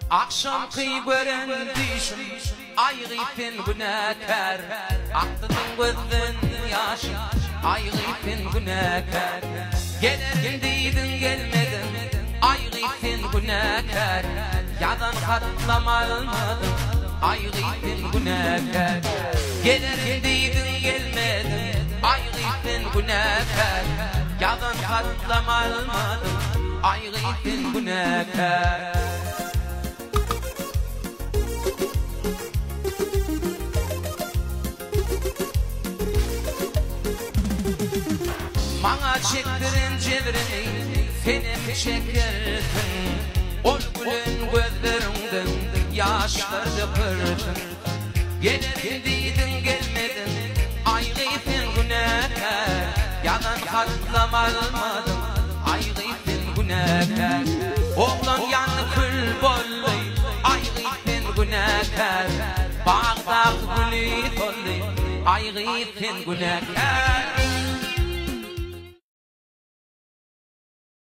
Akşam kıygören düşüm aygıpın günahkar Aktın gözün yaşı aygıpın günahkar Gelerim deydin gelmedin aygıpın günahkar Yadan katlama almadın aygıpın günahkar Gelerim deydin gelmedin aygıpın günahkar Yadan katlama almadın aygıpın günahkar Bana çektirin cebrini, senem çekersin Ol gülün gözlerinden, yaşları kırpın Gelerim deydin gelmedin, aygıpın günahkar Yalan katlama almadın, aygıpın günahkar Oğlan yanı kül bollu, aygıpın günahkar Bağda gülü tollu, aygıpın günahkar